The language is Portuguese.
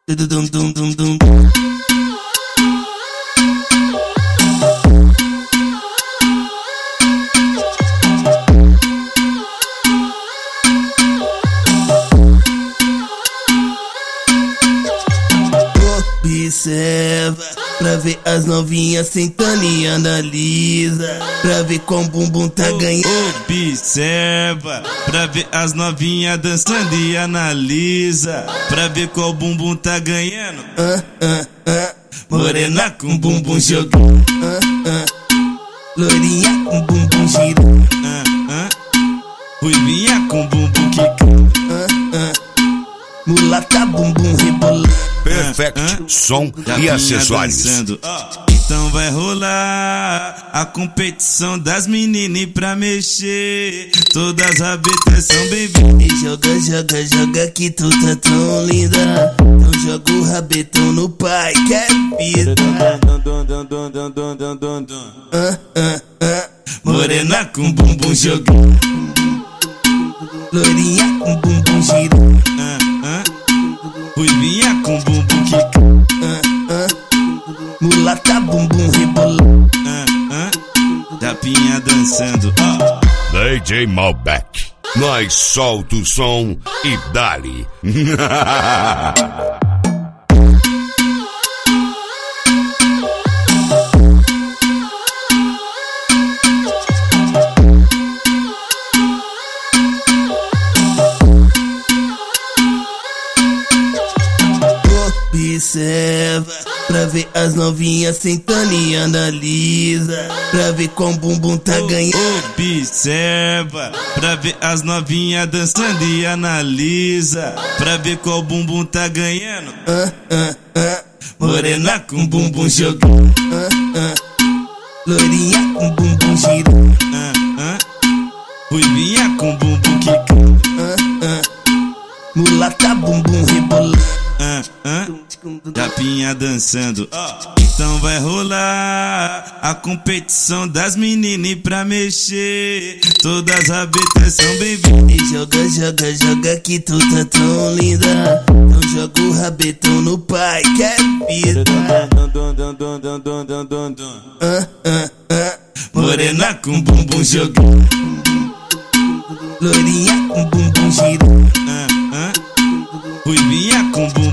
Dum dum dum dum. Observa, pra ver as novinhas sentando e analisa, pra ver como o bumbum tá ganhando. Observa, pra ver as novinhas dançando e analisa, pra ver qual bumbum tá ganhando. Morena com bumbum jogando, loirinha com bumbum girando, ruivinha com bumbum quicando, mulata bumbum rebolando. Perfect Som e acessórios. Então vai rolar a competição das meninas pra mexer. Todas as rabetas são bem-vindas. Joga, joga, joga que tu tá tão linda. Então joga o rabetão no pai, que é vida. Morena com bumbum jogando, loirinha com bumbum girando, ruivinha com bumbum quicando, mulata bumbum rebolando, tapinha dançando. DJ Malbec, nós solta o som e dali. Observa, pra ver as novinhas sentando e analisa, pra ver como o bumbum tá ganhando. Observa, pra ver as novinhas dançando e analisa, pra ver qual bumbum tá ganhando. Morena com bumbum jogando, loirinha com bumbum girando, ruivinha com bumbum quicando, mulata bumbum rebolando, tapinha dançando. Então vai rolar a competição das meninas pra mexer. Todas as rabetas são bem-vindas. Joga, joga, joga que tu tá tão linda. Então joga o rabetão no pai, que é vida. Morena com bumbum jogando, loirinha com bumbum girando, ruivinha com bumbum